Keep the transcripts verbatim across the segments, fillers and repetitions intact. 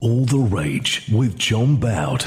All the Rage with John Bout.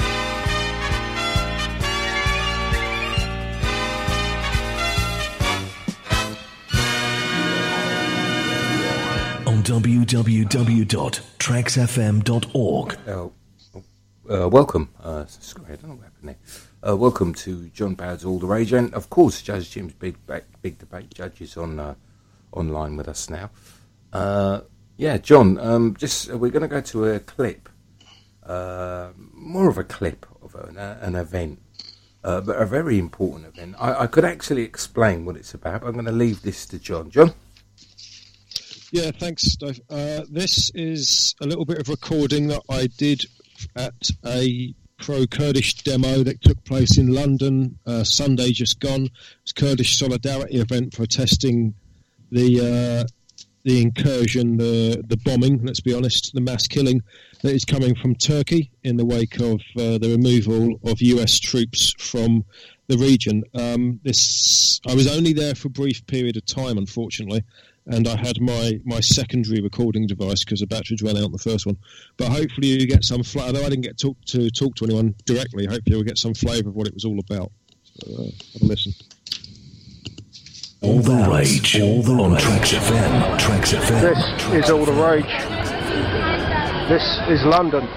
On w w w dot tracks f m dot org. Uh, uh, welcome. Uh, sorry, I don't know what happened there. Uh, welcome to John Bout's All the Rage, and of course, Judge Jim's big big debate. Judge is on uh, online with us now. Uh, yeah, John. Um, just uh, we're going to go to a clip. Uh, more of a clip of an, uh, an event, uh, but a very important event. I, I could actually explain what it's about. I'm going to leave this to John. John? Yeah, thanks, Dave. Uh, this is a little bit of recording that I did at a pro-Kurdish demo that took place in London uh, Sunday just gone. It's a Kurdish solidarity event protesting the... Uh, the incursion, the the bombing, let's be honest, the mass killing that is coming from Turkey in the wake of uh, the removal of U S troops from the region. Um, this I was only there for a brief period of time, unfortunately, and I had my, my secondary recording device because the batteries ran out on the first one. But hopefully you get some, fl- although I didn't get talk to talk to anyone directly, hopefully you'll get some flavour of what it was all about. So uh, have a listen. All the Rage, all the on Tracks F M, Tracks F M. This Tracks is All the F M. Rage. This is London,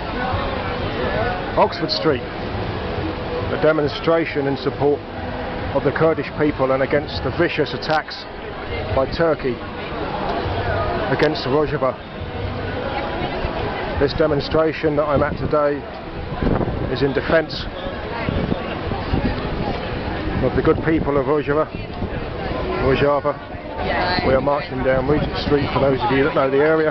Oxford Street. A demonstration in support of the Kurdish people and against the vicious attacks by Turkey against Rojava. This demonstration that I'm at today is in defence of the good people of Rojava. Rojava. We are marching down Regent Street for those of you that know the area.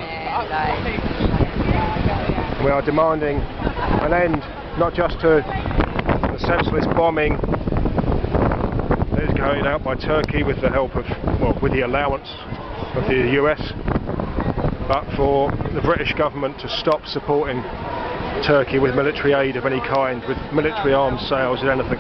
We are demanding an end not just to the senseless bombing that is carried out by Turkey with the help of, well, with the allowance of the U S, but for the British government to stop supporting Turkey with military aid of any kind, with military arms sales and anything.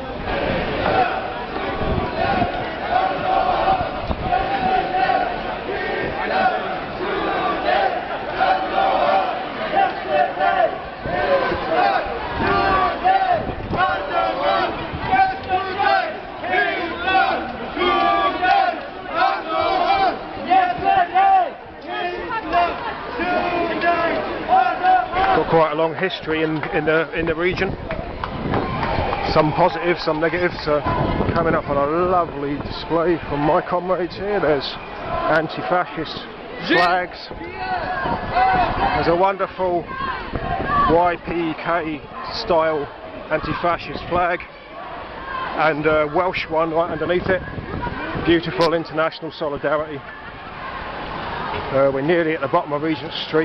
Quite a long history in, in the in the region. Some positive, some negatives. Uh, coming up on a lovely display from my comrades here. There's anti-fascist flags. There's a wonderful Y P K style anti-fascist flag and a Welsh one right underneath it. Beautiful international solidarity. Uh, we're nearly at the bottom of Regent Street.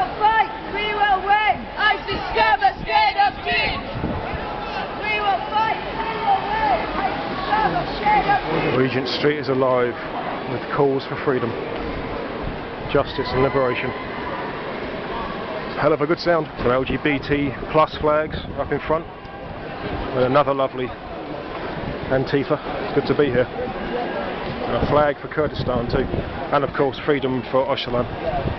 Discover state of change. We will fight. We will win. I discover state of change. Regent Street is alive with calls for freedom, justice and liberation. Hell of a good sound. Some L G B T plus flags up in front with another lovely Antifa. It's good to be here. And a flag for Kurdistan too. And of course freedom for Öcalan.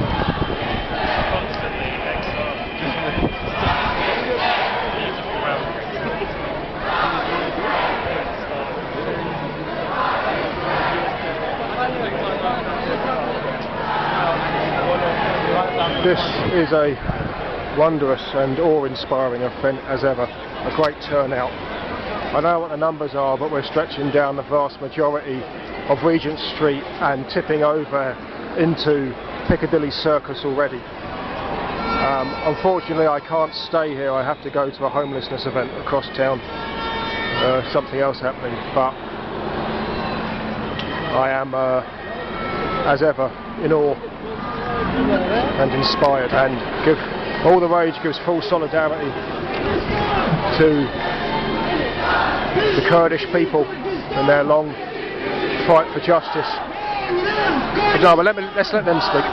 This is a wondrous and awe-inspiring event as ever. A great turnout. I know what the numbers are, but we're stretching down the vast majority of Regent Street and tipping over into Piccadilly Circus already. Um, unfortunately, I can't stay here. I have to go to a homelessness event across town. Uh, something else happening, but I am, uh, as ever, in awe and inspired, and give All the Rage gives full solidarity to the Kurdish people and their long fight for justice. No, but let me, let's let them speak.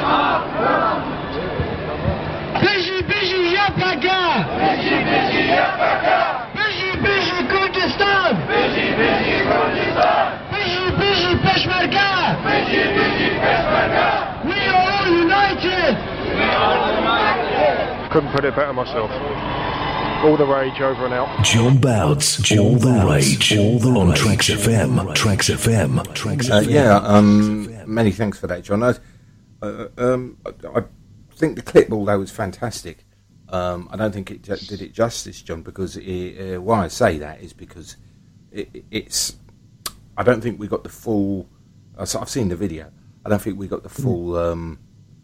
Busy, busy, yapaka! Busy, busy, yapaka! Couldn't put it better myself. All the rage over and out. John Bouts, all the rage, all the on Tracks F M, Tracks F M, Tracks Uh, F M. yeah, um, many thanks for that, John. I, uh, um, I, I think the clip, although was fantastic, um, I don't think it ju- did it justice, John, because it, uh, why I say that is because it, it's. I don't think we got the full. I've seen the video. I don't think we got the full, um,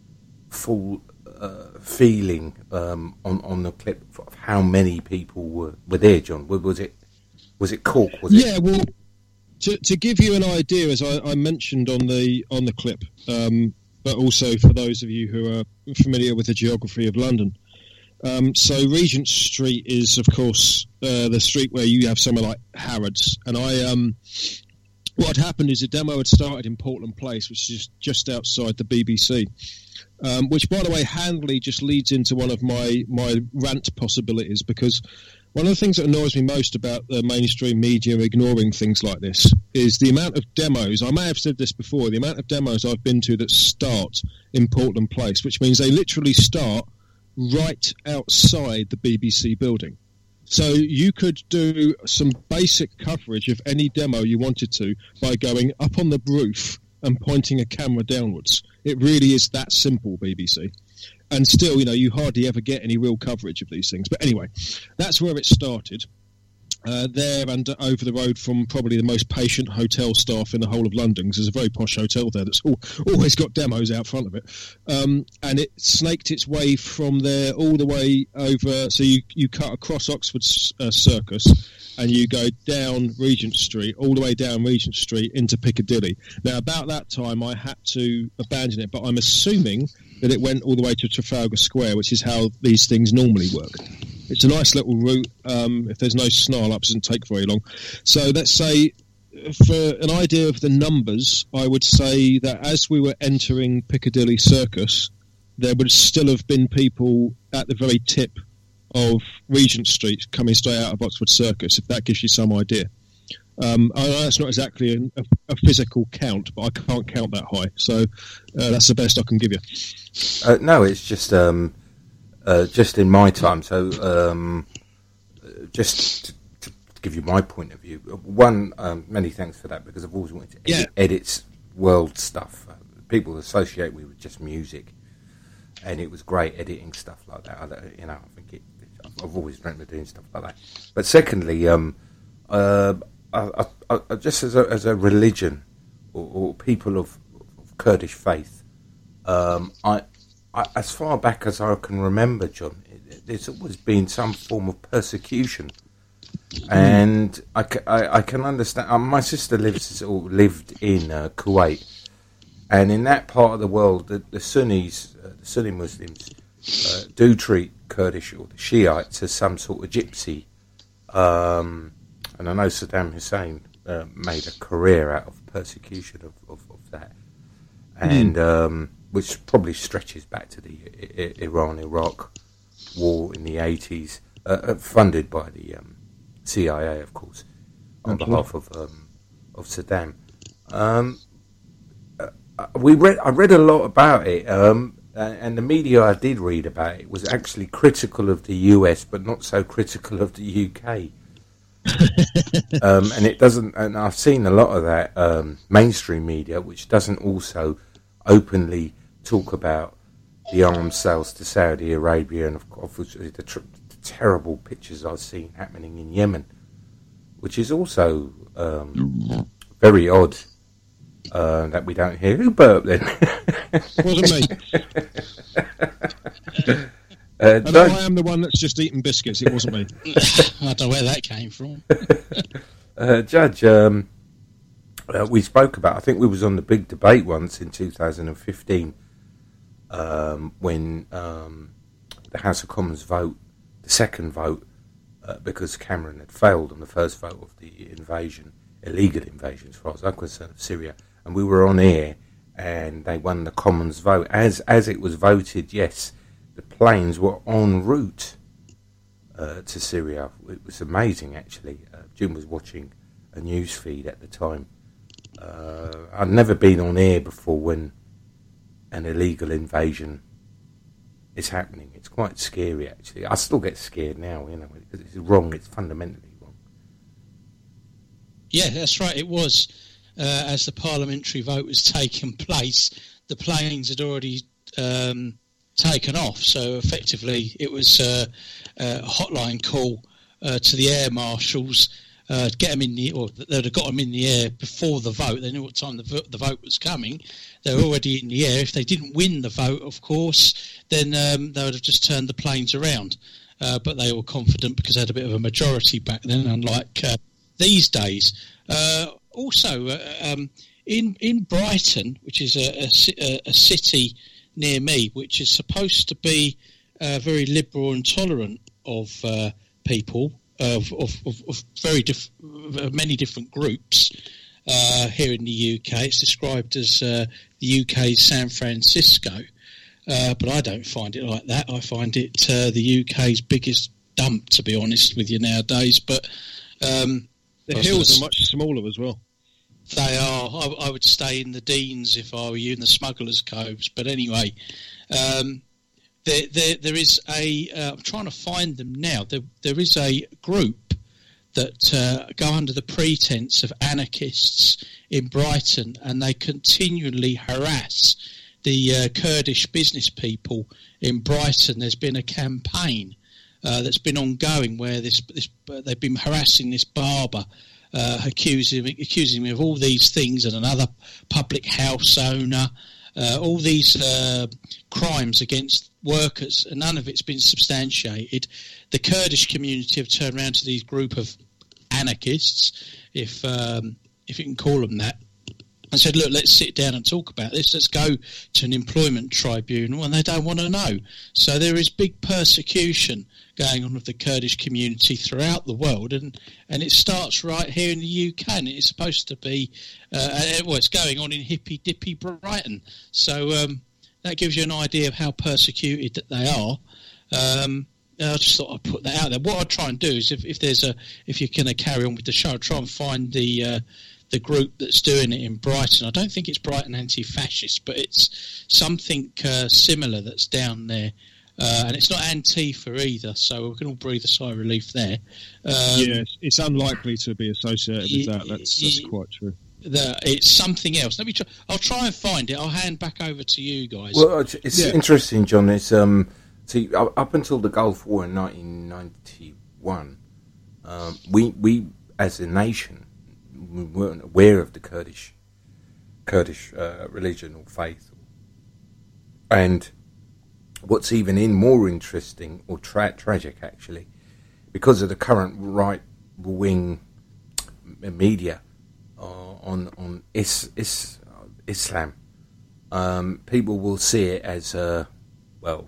full uh, feeling um, on on the clip of how many people were, were there, John. Was it was it Cork? Was Yeah, it? well, to to give you an idea, as I, I mentioned on the on the clip, um, but also for those of you who are familiar with the geography of London. Um, so Regent Street is, of course, uh, the street where you have somewhere like Harrods, and I. Um, what had happened is a demo had started in Portland Place, which is just outside the B B C. Um, which, by the way, handily just leads into one of my my rant possibilities, because one of the things that annoys me most about the mainstream media ignoring things like this is the amount of demos. I may have said this before. The amount of demos I've been to that start in Portland Place, which means they literally start right outside the B B C building. So you could do some basic coverage of any demo you wanted to by going up on the roof and pointing a camera downwards. It really is that simple, B B C. And still, you know, you hardly ever get any real coverage of these things. But anyway, that's where it started. Uh, there and over the road from probably the most patient hotel staff in the whole of London, because there's a very posh hotel there that's all, always got demos out front of it. Um, and it snaked its way from there all the way over. So you, you cut across Oxford uh, Circus and you go down Regent Street, all the way down Regent Street into Piccadilly. Now, about that time, I had to abandon it, but I'm assuming that it went all the way to Trafalgar Square, which is how these things normally work. It's a nice little route. Um, if there's no snarl-ups, it doesn't take very long. So let's say, for an idea of the numbers, I would say that as we were entering Piccadilly Circus, there would still have been people at the very tip of Regent Street coming straight out of Oxford Circus, if that gives you some idea. Um, I know that's not exactly a, a physical count, but I can't count that high. So uh, that's the best I can give you. Uh, no, it's just... Um Uh, just in my time, so um, just to, to give you my point of view. One, um, many thanks for that, because I've always wanted to edit, Yeah. edit world stuff. Uh, people associate me with just music, and it was great editing stuff like that. I, you know, I think it, I've always dreamt of doing stuff like that. But secondly, um, uh, I, I, I, just as a, as a religion or, or people of, of Kurdish faith, um, I. I, as far back as I can remember, John, it, there's always been some form of persecution, and I, I, I can understand. Um, my sister lives or lived in uh, Kuwait, and in that part of the world, the, the Sunnis, uh, the Sunni Muslims, uh, do treat Kurdish or the Shiites as some sort of gypsy. Um, and I know Saddam Hussein uh, made a career out of persecution of, of, of that, and. Mm. Um, which probably stretches back to the I- Iran-Iraq war in the eighties, uh, funded by the um, C I A, of course, on Absolutely. behalf of um, of Saddam. Um, uh, we read, I read a lot about it, um, and the media I did read about it was actually critical of the U S, but not so critical of the U K. um, and it doesn't. And I've seen a lot of that um, mainstream media, which doesn't also openly talk about the arms sales to Saudi Arabia and, obviously, the, tr- the terrible pictures I've seen happening in Yemen, which is also um, very odd uh, that we don't hear. Who burped then? Wasn't me. uh, and I am the one that's just eating biscuits. It wasn't me. I don't know where that came from. uh, Judge, um, uh, we spoke about, I think we was on the big debate once in two thousand fifteen, Um, when um, the House of Commons vote, the second vote, uh, because Cameron had failed on the first vote of the invasion, illegal invasion as far as I'm concerned, of Syria, and we were on air, and they won the Commons vote. As as it was voted, yes, the planes were en route uh, to Syria. It was amazing, actually. Uh, Jim was watching a news feed at the time. Uh, I'd never been on air before when an illegal invasion it's happening. It's quite scary, actually. I still get scared now, you know, because it's wrong. It's fundamentally wrong. Yeah, that's right. It was, uh, as the parliamentary vote was taking place, the planes had already um, taken off. So effectively, it was uh, a hotline call uh, to the air marshals. Uh, get them in the, or they'd have got them in the air before the vote. They knew what time the, vo- the vote was coming. They were already in the air. If they didn't win the vote, of course, then um, they would have just turned the planes around. Uh, but they were confident because they had a bit of a majority back then, unlike uh, these days. Uh, also, uh, um, in in Brighton, which is a, a, a city near me, which is supposed to be uh, very liberal and tolerant of uh, people. Of, of, of, of very diff- of many different groups uh, here in the U K. It's described as uh, the U K's San Francisco, uh, but I don't find it like that. I find it uh, the U K's biggest dump, to be honest with you nowadays. But um, the hills are much smaller as well. They are. I, I would stay in the Deans if I were you, in the Smugglers' Coves. But anyway. Um, There, there, there is a. Uh, I'm trying to find them now. There, there is a group that uh, go under the pretense of anarchists in Brighton, and they continually harass the uh, Kurdish business people in Brighton. There's been a campaign uh, that's been ongoing where this, this uh, they've been harassing this barber, uh, accusing accusing him of all these things, and another public house owner. Uh, all these uh, crimes against workers, and none of it's been substantiated. The Kurdish community have turned around to these group of anarchists, if um, if you can call them that, and said, look, let's sit down and talk about this. Let's go to an employment tribunal, and they don't want to know. So there is big persecution going on of the Kurdish community throughout the world, and, and it starts right here in the U K, and it's supposed to be, uh, well, it's going on in hippy-dippy Brighton. So um, that gives you an idea of how persecuted that they are. Um, I just thought I'd put that out there. What I'd try and do is, if, if there's a, if you're going to carry on with the show, I'd try and find the uh, the group that's doing it in Brighton. I don't think it's Brighton Anti-Fascist, but it's something uh, similar that's down there. Uh, and it's not Antifa either, so we can all breathe a sigh of relief there. Um, yeah, it's unlikely to be associated with that. That's, that's quite true. The, it's something else. Let me try. I'll try and find it. I'll hand back over to you guys. Well, it's yeah. interesting, John. It's um, see, up until the Gulf War in nineteen ninety-one, um, we we as a nation we weren't aware of the Kurdish Kurdish uh, religion or faith, and what's even in more interesting or tra- tragic, actually, because of the current right-wing media uh, on on is, is, uh, Islam, um, people will see it as uh, well,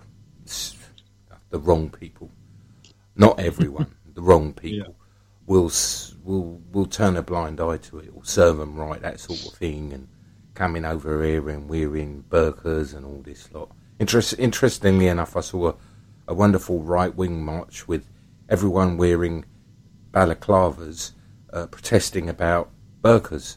the wrong people. Not everyone, the wrong people yeah. will will will turn a blind eye to it, or serve them right, that sort of thing, and coming over here and wearing burqas and all this lot. Interest, interestingly enough, I saw a, a wonderful right-wing march with everyone wearing balaclavas, uh, protesting about burqas.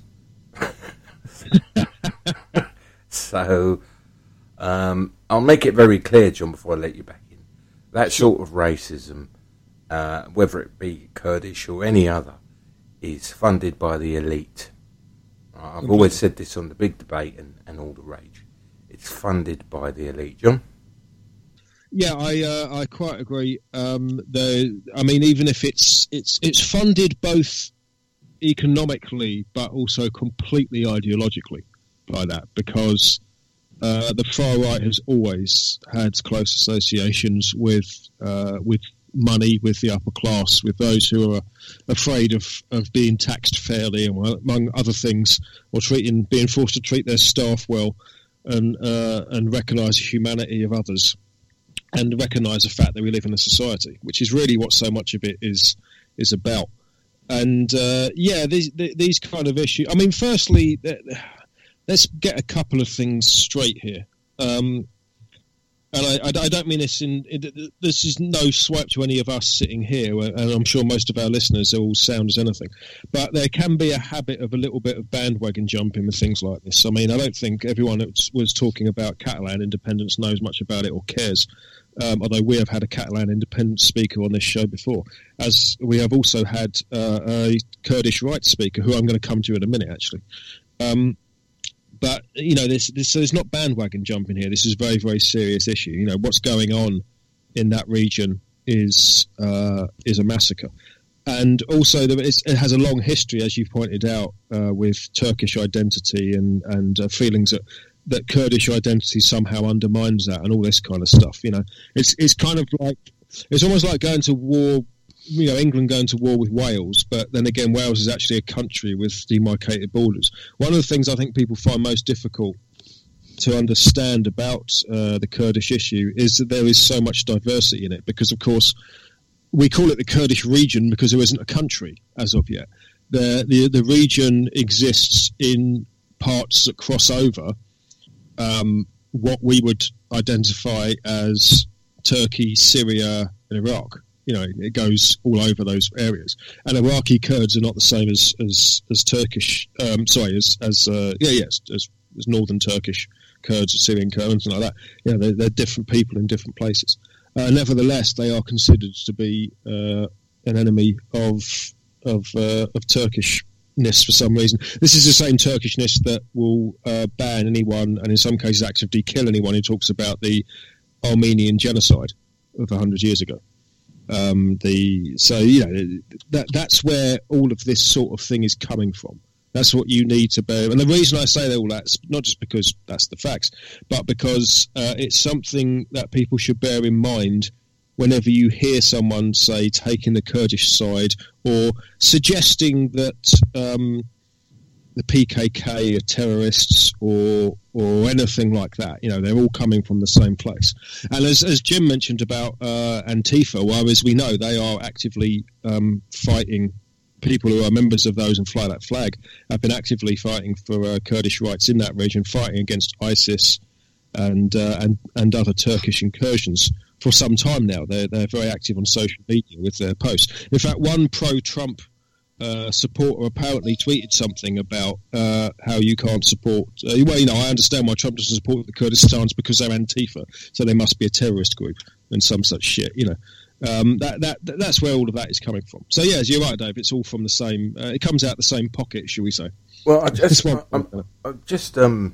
So, um, I'll make it very clear, John, before I let you back in. That sort of racism, uh, whether it be Kurdish or any other, is funded by the elite. Uh, I've okay. always said this on the Big Debate and, and All the Rage. It's funded by the elite, John. Yeah, I uh, I quite agree. Um, the I mean, even if it's it's it's funded both economically but also completely ideologically by that, because uh, the far right has always had close associations with uh, with money, with the upper class, with those who are afraid of, of being taxed fairly, and among other things, or treating being forced to treat their staff well. And uh, and recognise the humanity of others, and recognise the fact that we live in a society, which is really what so much of it is is about. And uh, yeah, these these kind of issues. I mean, firstly, let's get a couple of things straight here. Um, and I, I, I don't mean this in, in this is no swipe to any of us sitting here, and I'm sure most of our listeners are all sound as anything, but there can be a habit of a little bit of bandwagon jumping with things like this. I mean, I don't think everyone that was talking about Catalan independence knows much about it or cares. Um, although we have had a Catalan independence speaker on this show before, as we have also had uh, a Kurdish rights speaker, who I'm going to come to in a minute, actually. Um, but, you know, this, this, so there's not bandwagon jumping here. This is a very, very serious issue. You know, what's going on in that region is uh, is a massacre. And also, there is, it has a long history, as you pointed out, uh, with Turkish identity and, and uh, feelings that that Kurdish identity somehow undermines that and all this kind of stuff. You know, it's it's kind of like, it's almost like going to war, you know, England going to war with Wales, but then again, Wales is actually a country with demarcated borders. One of the things I think people find most difficult to understand about uh, the Kurdish issue is that there is so much diversity in it, because, of course, we call it the Kurdish region because there isn't a country as of yet. The, the, the region exists in parts that cross over Um, what we would identify as Turkey, Syria, and Iraq. You know, it goes all over those areas. And Iraqi Kurds are not the same as as, as Turkish. Um, sorry, as as uh, yeah, yes, as, as Northern Turkish Kurds or Syrian Kurds, anything like that. Yeah, they're, they're different people in different places. Uh, nevertheless, they are considered to be uh, an enemy of of uh, of Turkish. For some reason. This is the same Turkishness that will uh, ban anyone, and in some cases actively kill anyone who talks about the Armenian genocide of a hundred years ago. Um, the so you know that that's where all of this sort of thing is coming from. That's what you need to bear. And the reason I say all that is not just because that's the facts, but because uh, it's something that people should bear in mind whenever you hear someone, say, taking the Kurdish side or suggesting that um, the P K K are terrorists or or anything like that. You know, they're all coming from the same place. And as, as Jim mentioned about uh, Antifa, well, as we know, they are actively um, fighting. People who are members of those and fly that flag have been actively fighting for uh, Kurdish rights in that region, fighting against ISIS and uh, and, and other Turkish incursions for some time now. They're, they're very active on social media with their posts. In fact, one pro-Trump uh, supporter apparently tweeted something about uh, how you can't support... Uh, well, you know, I understand why Trump doesn't support the Kurdistans because they're Antifa, so they must be a terrorist group and some such shit, you know. Um, that, that That's where all of that is coming from. So, yeah, you're right, Dave, it's all from the same... Uh, it comes out the same pocket, shall we say. Well, I just... I, I'm, I'm just... Um...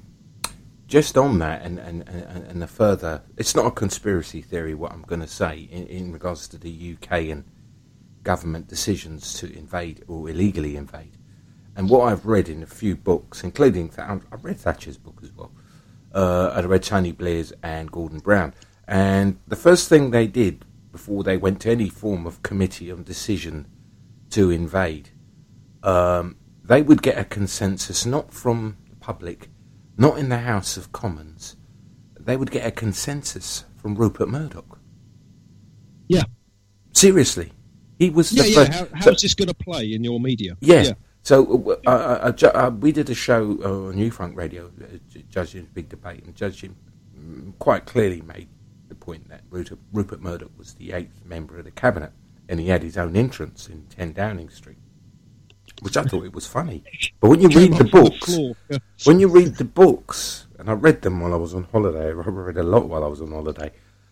Just on that, and, and, and, and the further, it's not a conspiracy theory, what I'm going to say, in, in regards to the U K and government decisions to invade or illegally invade. And what I've read in a few books, including, I've read Thatcher's book as well, uh, I read Tony Blair's and Gordon Brown. And the first thing they did before they went to any form of committee on decision to invade, um, they would get a consensus, not from the public, not in the House of Commons. They would get a consensus from Rupert Murdoch. Yeah. Seriously. He was yeah, the yeah. first... How, how's so, this going to play in your media? Yeah. yeah. So uh, uh, uh, uh, we did a show uh, on New Front Radio, uh, Judge Jim's Big Debate, and Judge Jim quite clearly made the point that Rupert, Rupert Murdoch was the eighth member of the cabinet, and he had his own entrance in ten Downing Street, which I thought it was funny. But when you read the books, yeah. when you read the books, and I read them while I was on holiday, I read a lot while I was on holiday,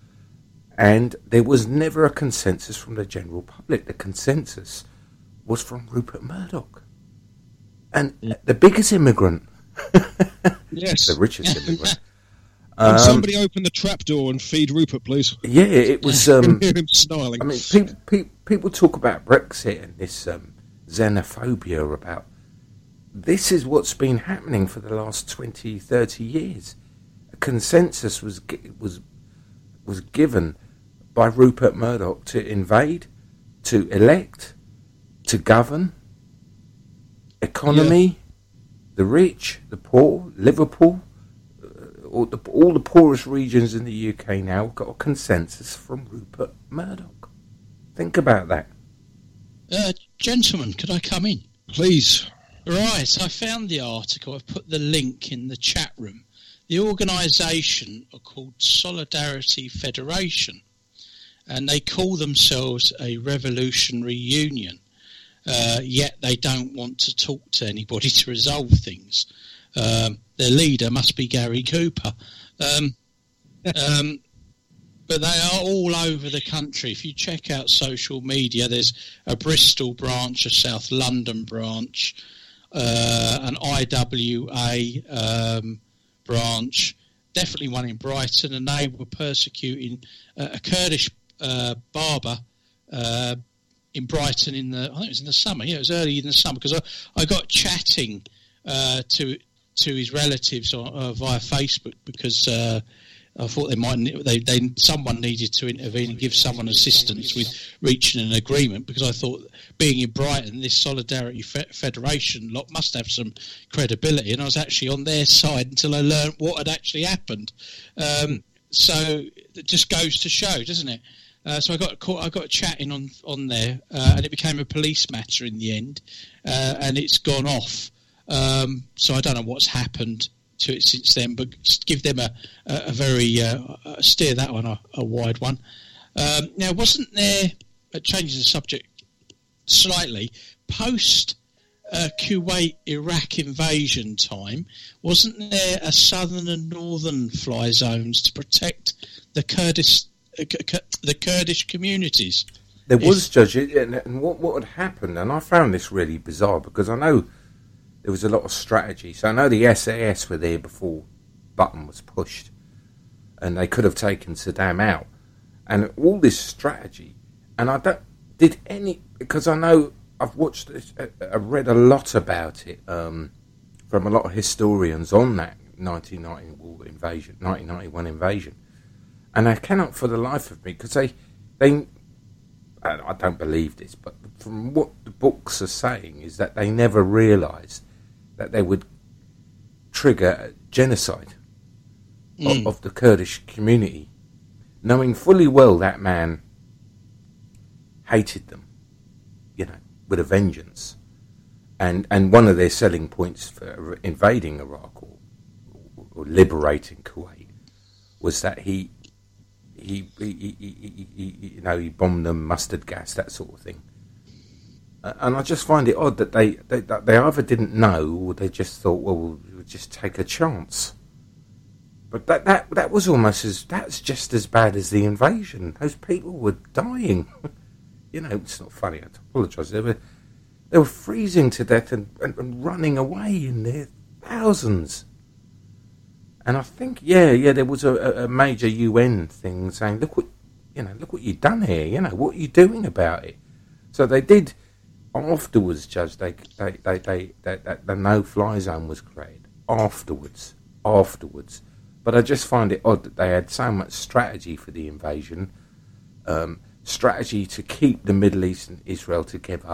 and there was never a consensus from the general public. The consensus was from Rupert Murdoch. And yeah. the biggest immigrant, yes, the richest immigrant. Um, somebody open the trapdoor and feed Rupert, please. Yeah, it was... Um, hear him snarling. I mean, people, people, people talk about Brexit and this... Um, xenophobia about this is what's been happening for the last twenty, thirty years. A consensus was was was given by Rupert Murdoch to invade, to elect, to govern, economy, yeah. the rich, the poor, Liverpool, uh, all, the, all the poorest regions in the U K now have got a consensus from Rupert Murdoch. Think about that. Uh, gentlemen, could I come in? Please. Right, I found the article. I've put the link in the chat room. the organisation are called Solidarity Federation, and they call themselves a revolutionary union. Uh, yet they don't want to talk to anybody to resolve things. Um, their leader must be Gary Cooper. Um, um, but they are all over the country. If you check out social media, there's a Bristol branch, a South London branch, uh, an I W A um, branch, definitely one in Brighton, and they were persecuting uh, a Kurdish uh, barber uh, in Brighton in the, I think it was in the summer, yeah, it was early in the summer, because I, I got chatting uh, to to his relatives on, uh, via Facebook, because uh, I thought they might, they, they someone needed to intervene and give someone assistance with reaching an agreement, because I thought, being in Brighton, this Solidarity Fe- Federation lot must have some credibility, and I was actually on their side until I learned what had actually happened. Um, so it just goes to show, doesn't it? Uh, so I got caught, I got chatting on on there, uh, and it became a police matter in the end, uh, and it's gone off. Um, so I don't know what's happened to it since then, but give them a, a, a very uh, uh, steer that one a, a wide one. Um, now, wasn't there, uh, changing the subject slightly, post uh, Kuwait Iraq invasion time, wasn't there a southern and northern fly zones to protect the Kurdish the Kurdish communities? There was, Judge, and what what had happened, and I found this really bizarre, because I know there was a lot of strategy. So I know the S A S were there before button was pushed, and they could have taken Saddam out, and all this strategy. And I don't did any, because I know I've watched this, I've read a lot about it um, from a lot of historians on that nineteen ninety invasion, nineteen ninety-one invasion. And I cannot for the life of me, because they, they, I don't believe this, but from what the books are saying is that they never realised that they would trigger genocide mm. of, of the Kurdish community, knowing fully well that man hated them, you know, with a vengeance. And and one of their selling points for invading Iraq or, or liberating Kuwait was that he... He, he, he, he, he, you know, he bombed them, mustard gas, that sort of thing. Uh, and I just find it odd that they, they that they either didn't know, or they just thought, well, we'll just take a chance. But that that that was almost as that's just as bad as the invasion. Those people were dying. You know, it's not funny. I apologise. They were they were freezing to death and, and, and running away in their thousands. And I think, yeah, yeah, there was a, a major U N thing saying, look what, you know, look what you've done here. You know, what are you doing about it? So they did afterwards, Judge. They, they, they, they, they, they the no-fly zone was created afterwards, afterwards. But I just find it odd that they had so much strategy for the invasion, um, strategy to keep the Middle East and Israel together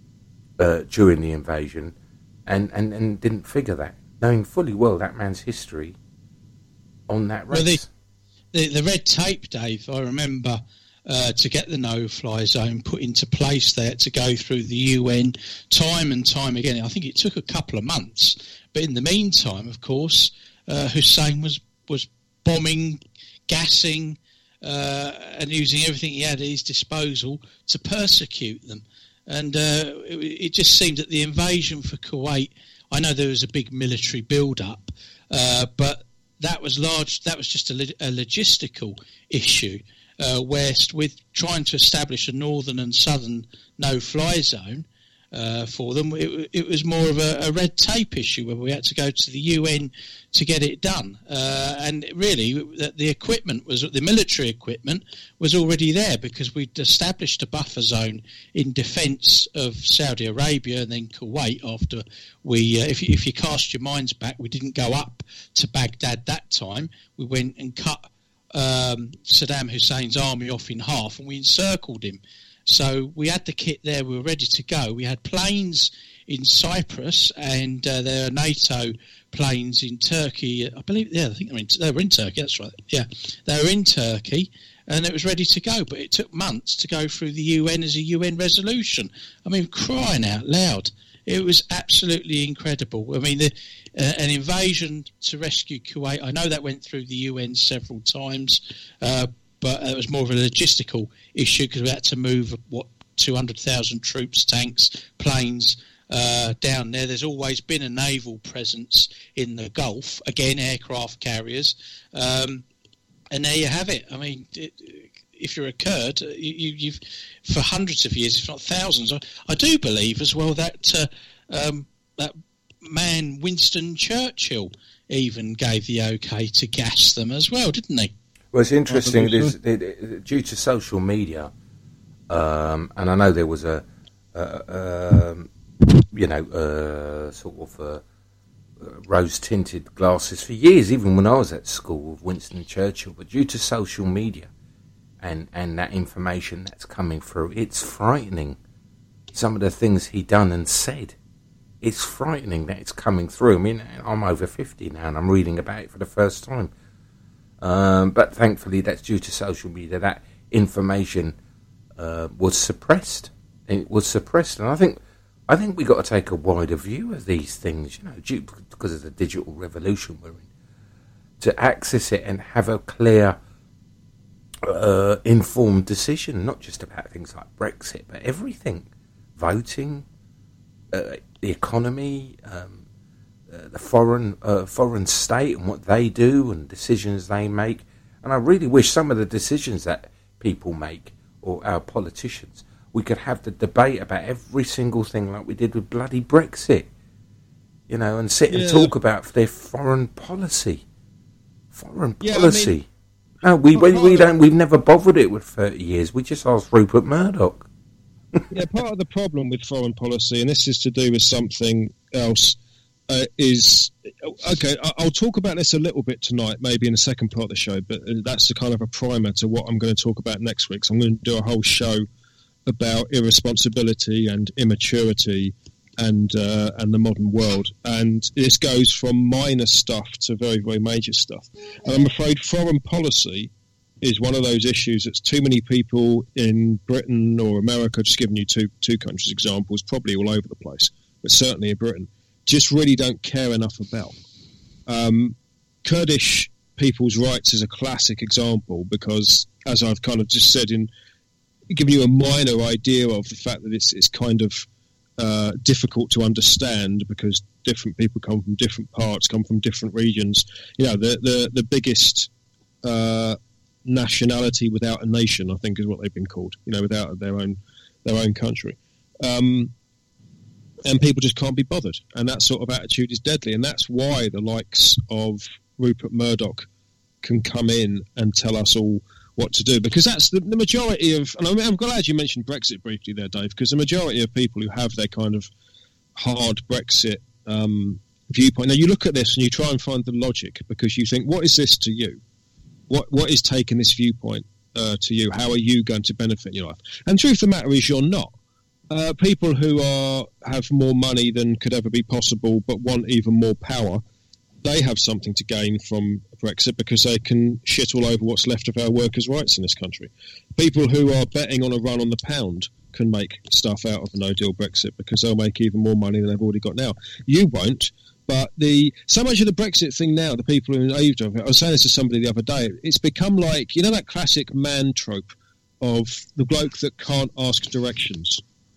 uh, during the invasion, and, and, and didn't figure that, knowing fully well that man's history on that race. Well, the, the, the red tape, Dave, I remember uh, to get the no-fly zone put into place, they had to go through the U N time and time again. I think it took a couple of months. But in the meantime, of course, uh, Hussein was, was bombing, gassing, uh, and using everything he had at his disposal to persecute them. And uh, it, it just seemed that the invasion for Kuwait, I know there was a big military build-up, uh, but that was large. That was just a, a logistical issue. Uh, whereas with trying to establish a northern and southern no-fly zone uh, for them, it, it was more of a, a red tape issue where we had to go to the U N to get it done. Uh, and really, the, the equipment was the military equipment was already there, because we'd established a buffer zone in defence of Saudi Arabia and then Kuwait. After we, uh, if you, if you cast your minds back, we didn't go up to Baghdad that time. We went and cut um, Saddam Hussein's army off in half, and we encircled him. So we had the kit there, we were ready to go. We had planes in Cyprus, and uh, there are NATO planes in Turkey. I believe, yeah, I think they were in, they were in Turkey, that's right. Yeah, they were in Turkey, and it was ready to go. But it took months to go through the U N as a U N resolution. I mean, crying out loud. It was absolutely incredible. I mean, the, uh, an invasion to rescue Kuwait, I know that went through the U N several times, uh, but it was more of a logistical issue because we had to move, what, two hundred thousand troops, tanks, planes uh, down there. There's always been a naval presence in the Gulf, again, aircraft carriers. Um, and there you have it. I mean, it, if you're a Kurd, you, you've for hundreds of years, if not thousands. I, I do believe as well that uh, um, that man Winston Churchill even gave the okay to gas them as well, didn't he? Well, it's interesting. There's, it, it, due to social media, um, and I know there was a, a um, you know, uh, sort of uh, rose-tinted glasses for years, even when I was at school with Winston Churchill. But due to social media, and, and that information that's coming through, it's frightening. Some of the things he done and said, it's frightening that it's coming through. I mean, I'm over fifty now and I'm reading about it for the first time. Um, but thankfully that's due to social media. That information uh, was suppressed. It was suppressed. And I think I think we've got to take a wider view of these things, you know, due, because of the digital revolution we're in, to access it and have a clear Uh, informed decision, not just about things like Brexit, but everything. Voting, uh, the economy, um, uh, the foreign uh, foreign state and what they do and decisions they make. And I really wish some of the decisions that people make, or our politicians, we could have the debate about every single thing like we did with bloody Brexit, you know, and sit and yeah. talk about their foreign policy. Foreign yeah, policy. I mean, No, we we, we don't. We've never bothered it with thirty years. We just asked Rupert Murdoch. yeah, part of the problem with foreign policy, and this is to do with something else, uh, is okay. I'll talk about this a little bit tonight, maybe in the second part of the show. But that's the kind of a primer to what I'm going to talk about next week. So I'm going to do a whole show about irresponsibility and immaturity and uh, and the modern world. And this goes from minor stuff to very, very major stuff. And I'm afraid foreign policy is one of those issues that's too many people in Britain or America, just giving you two two countries examples, probably all over the place, but certainly in Britain, just really don't care enough about. Um, Kurdish people's rights is a classic example because, as I've kind of just said, in giving you a minor idea of the fact that it's it's kind of Uh, difficult to understand because different people come from different parts, come from different regions. You know, the the, the biggest uh, nationality without a nation, I think, is what they've been called. You know, without their own their own country, um, and people just can't be bothered. And that sort of attitude is deadly. And that's why the likes of Rupert Murdoch can come in and tell us all what to do, because that's the, the majority of, and I'm, I'm glad you mentioned Brexit briefly there, Dave, because the majority of people who have their kind of hard Brexit um, viewpoint, now you look at this and you try and find the logic, because you think, what is this to you? What What is taking this viewpoint uh, to you? How are you going to benefit in your life? And the truth of the matter is you're not. Uh, people who are have more money than could ever be possible but want even more power, they have something to gain from Brexit because they can shit all over what's left of our workers' rights in this country. People who are betting on a run on the pound can make stuff out of a no-deal Brexit because they'll make even more money than they've already got now. You won't, but the so much of the Brexit thing now, the people who are naive of it, I was saying this to somebody the other day, it's become like, you know that classic man trope of the bloke that can't ask directions,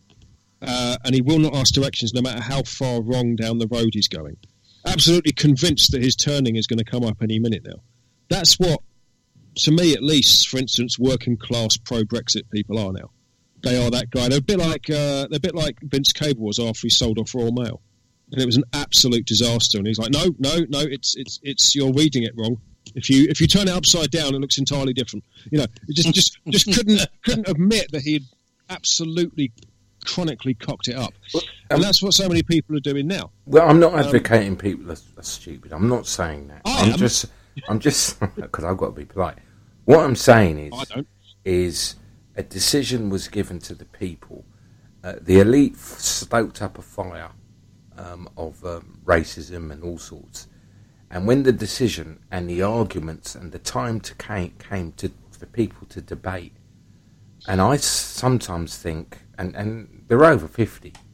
uh, and he will not ask directions no matter how far wrong down the road he's going. Absolutely convinced that his turning is going to come up any minute now. That's what, to me at least, for instance, working class pro-Brexit people are now. They are that guy. They're a bit like uh, they're a bit like Vince Cable was after he sold off Royal Mail, and it was an absolute disaster. And he's like, no, no, no, it's it's it's you're reading it wrong. If you if you turn it upside down, it looks entirely different. You know, it just just just couldn't couldn't admit that he'd absolutely chronically cocked it up. Well, um, and that's what so many people are doing now. Well, I'm not advocating um, people are, are stupid. I'm not saying that. I I'm am. just, I'm just, because I've got to be polite. What I'm saying is, I don't. is a decision was given to the people. Uh, the elite stoked up a fire um, of um, racism and all sorts. And when the decision and the arguments and the time to came, came to for people to debate, and I sometimes think, and, and they're over fifty,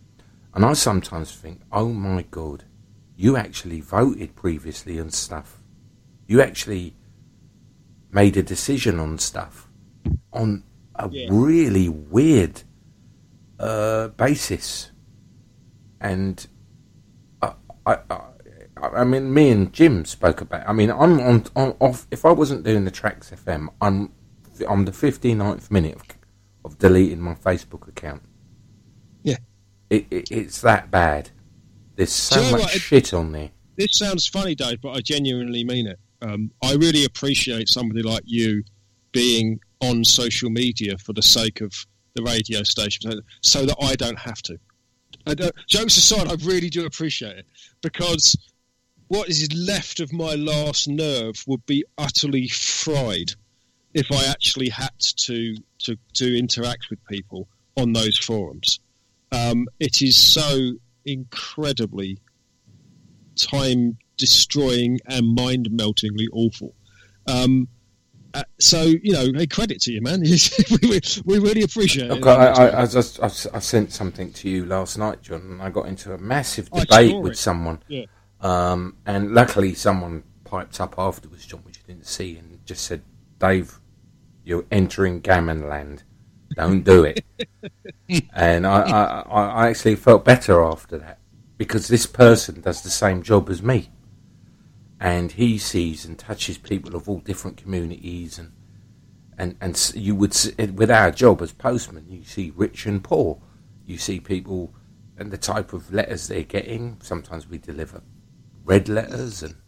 And I sometimes think, oh my God, you actually voted previously on stuff. You actually made a decision on stuff on a yeah. really weird uh, basis. And I, I, I, I mean, me and Jim spoke about. I mean, I'm on, on off. If I wasn't doing the Tracks F M, I'm on the fifty-ninth minute of, of deleting my Facebook account. Yeah, it, it it's that bad. There's so much what? shit on there. This sounds funny, Dave, but I genuinely mean it. Um, I really appreciate somebody like you being on social media for the sake of the radio station, so that I don't have to. I don't, jokes aside, I really do appreciate it, because what is left of my last nerve would be utterly fried if I actually had to to, to interact with people on those forums. Um, it is so incredibly time-destroying and mind-meltingly awful. Um, uh, so, you know, hey, credit to you, man. we, we really appreciate it. Okay, I, I, I, just, I, I sent something to you last night, John, and I got into a massive debate with it. someone. Yeah. Um, and luckily someone piped up afterwards, John, which you didn't see, and just said, Dave, you're entering gammon land. Don't do it. And I, I, I actually felt better after that, because this person does the same job as me. And he sees and touches people of all different communities, and and, and you would, with our job as postmen, you see rich and poor. You see people and the type of letters they're getting. Sometimes we deliver red letters, and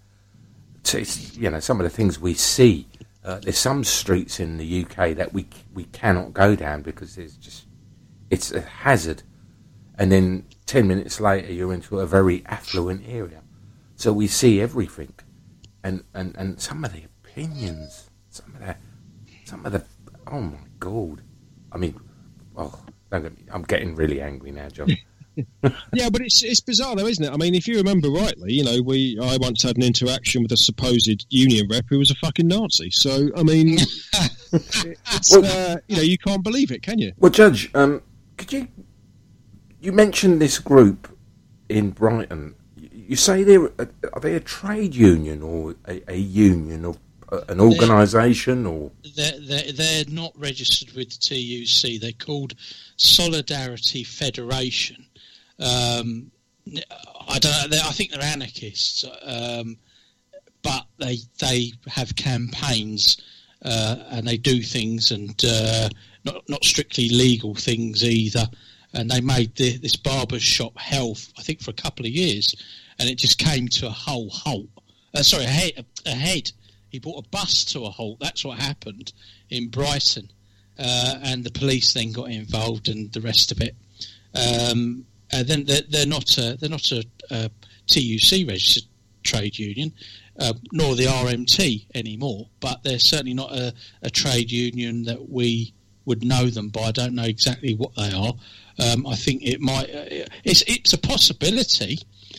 it's, you know, some of the things we see. Uh, there's some streets in the U K that we we cannot go down because there's just it's a hazard. And then ten minutes later, you're into a very affluent area. So we see everything, and, and, and some of the opinions, some of the, some of the, oh my God, I mean, oh, don't get me, I'm getting really angry now, John. Yeah, but it's it's bizarre though, isn't it? I mean, if you remember rightly, you know, we I once had an interaction with a supposed union rep who was a fucking Nazi. So I mean, it's, well, uh, you know, you can't believe it, can you? Well, Judge, um, could you? You mentioned this group in Brighton. You say they're are they a trade union or a, a union or an organisation, or they're, they're they're not registered with the T U C. They're called Solidarity Federation. Um, I don't know. I think they're anarchists, um, but they they have campaigns uh, and they do things, and uh, not not strictly legal things either. And they made the, this barber shop hell, I think, for a couple of years, and it just came to a whole halt. Uh, sorry, a head, a head. He brought a bus to a halt. That's what happened in Brighton, uh, and the police then got involved, and the rest of it. Um, and then they're, they're not a, they're not a, a T U C registered trade union, uh, nor the R M T anymore. But they're certainly not a, a trade union that we would know them by. I don't know exactly what they are. Um, I think it might. Uh, it's it's a possibility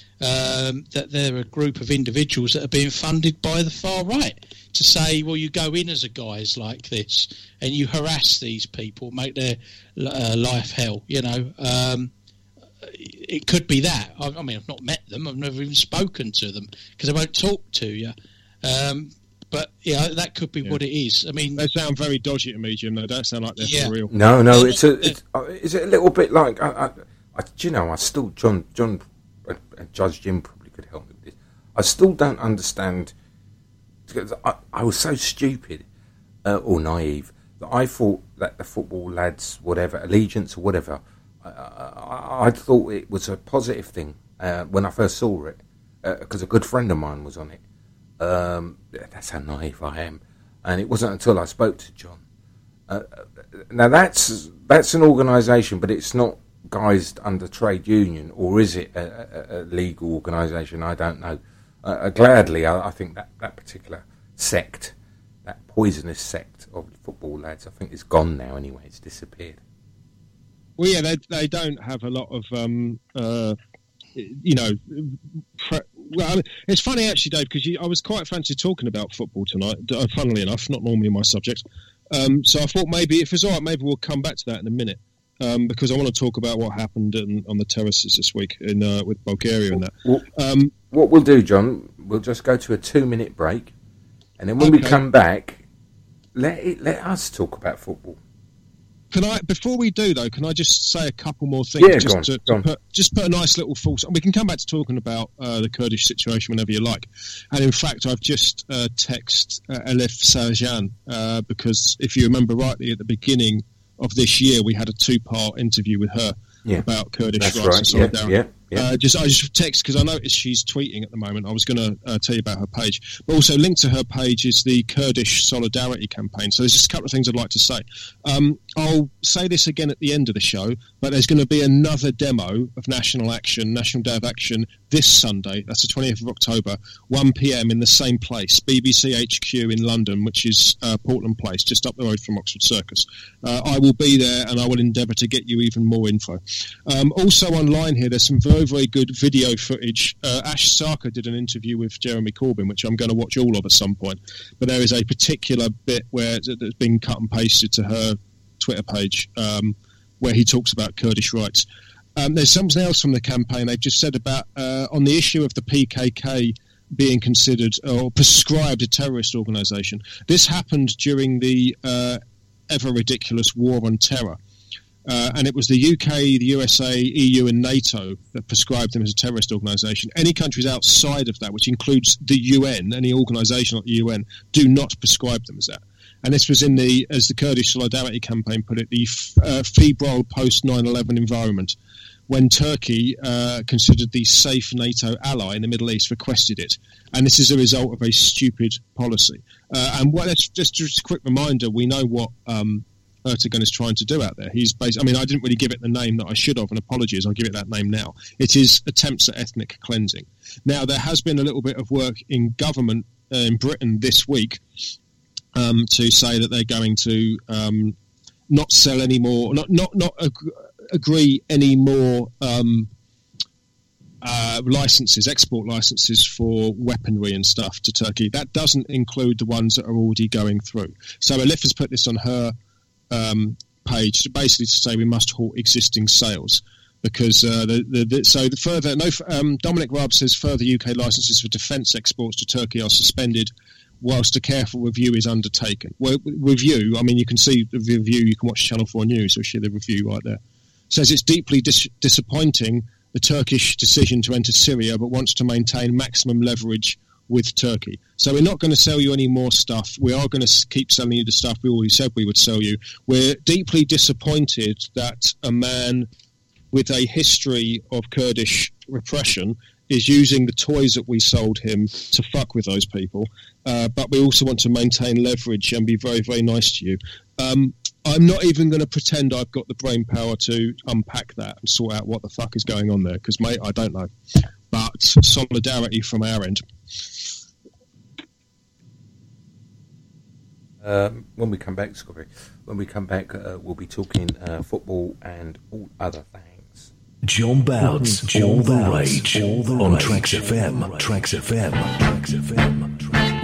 um, that they're a group of individuals that are being funded by the far right to say, well, you go in as a guise like this and you harass these people, make their uh, life hell. You know, um, it could be that. I, I mean, I've not met them. I've never even spoken to them because they won't talk to you. Um, But, yeah, that could be yeah. what it is. I mean, they sound very dodgy to me, Jim. They don't sound like they're yeah. for real. No, no, they're it's not, a, it's, uh, is it a little bit like, I, I, I, do you know, I still, John, John, uh, Judge Jim probably could help me with this. I still don't understand, because I, I was so stupid uh, or naive that I thought that the football lads, whatever, allegiance or whatever, I, I, I thought it was a positive thing uh, when I first saw it, because uh, a good friend of mine was on it. Um, that's how naive I am, and it wasn't until I spoke to John. Uh, now that's that's an organisation, but it's not guised under trade union, or is it a, a, a legal organisation? I don't know. Uh, gladly, I, I think that, that particular sect, that poisonous sect of football lads, I think it's gone now. Anyway, it's disappeared. Well, yeah, they they don't have a lot of um, uh, you know. Pre- Well, I mean, it's funny actually, Dave, because I was quite fancy talking about football tonight. Uh, funnily enough, not normally my subject. Um, so I thought maybe if it's all right, maybe we'll come back to that in a minute. um, because I want to talk about what happened in, on the terraces this week in uh, with Bulgaria and that. Well, Um, what we'll do, John, we'll just go to a two-minute break, and then when we Okay. come back, let it, let us talk about football. Can I, before we do though, can I just say a couple more things? Yeah, just go on, to, go to on. put just put a nice little full. We can come back to talking about uh, the Kurdish situation whenever you like. And in fact, I've just uh, texted uh, Elif Sarjan uh, because if you remember rightly, at the beginning of this year, we had a two-part interview with her Yeah. about Kurdish That's rights right. and Yeah, solidarity. yeah, yeah. Uh, just I just text because I noticed she's tweeting at the moment. I was going to uh, tell you about her page, but also linked to her page is the Kurdish Solidarity Campaign. So there's just a couple of things I'd like to say. Um, I'll say this again at the end of the show, but there's going to be another demo of National Action, National Day of Action, this Sunday. That's the twentieth of October, one p.m. in the same place, B B C H Q in London, which is uh, Portland Place, just up the road from Oxford Circus. Uh, I will be there, and I will endeavour to get you even more info. Um, also online here, there's some very, very good video footage. Uh, Ash Sarkar did an interview with Jeremy Corbyn, which I'm going to watch all of at some point. But there is a particular bit where that's been cut and pasted to her Twitter page um, where he talks about Kurdish rights. Um, there's something else from the campaign they've just said about uh, on the issue of the P K K being considered or prescribed a terrorist organisation. This happened during the uh, ever ridiculous war on terror. Uh, and it was the U K, the U S A, E U and NATO that prescribed them as a terrorist organisation. Any countries outside of that, which includes the U N, any organisation like the U N, do not prescribe them as that. And this was in the, as the Kurdish Solidarity Campaign put it, the uh, febrile post nine eleven environment, when Turkey, uh, considered the safe NATO ally in the Middle East, requested it. And this is a result of a stupid policy. Uh, and what, that's just, just a quick reminder, we know what um, Erdogan is trying to do out there. He's based, I mean, I didn't really give it the name that I should have, and apologies, I'll give it that name now. It is attempts at ethnic cleansing. Now, there has been a little bit of work in government uh, in Britain this week um, to say that they're going to um, not sell any more, not, not, not ag- agree any more um, uh, licenses, export licenses for weaponry and stuff to Turkey. That doesn't include the ones that are already going through. So Elif has put this on her Um, page to basically to say we must halt existing sales because uh, the, the, the, so the further no um, Dominic Raab says further U K licenses for defence exports to Turkey are suspended whilst a careful review is undertaken. Well, review, I mean you can see the review, you can watch Channel four News, you'll see the review right there. Says it's deeply dis- disappointing the Turkish decision to enter Syria but wants to maintain maximum leverage with Turkey. So we're not going to sell you any more stuff. We are going to keep selling you the stuff we always said we would sell you. We're deeply disappointed that a man with a history of Kurdish repression is using the toys that we sold him to fuck with those people. Uh, but we also want to maintain leverage and be very, very nice to you. Um, I'm not even going to pretend I've got the brain power to unpack that and sort out what the fuck is going on there, because, mate, I don't know. But solidarity from our end. Um, when we come back, Scotty, when we come back, uh, we'll be talking uh, football and all other things. John Bouts, all the rage, all the on Trax F M, Trax F M, Trax F M, Trax F M.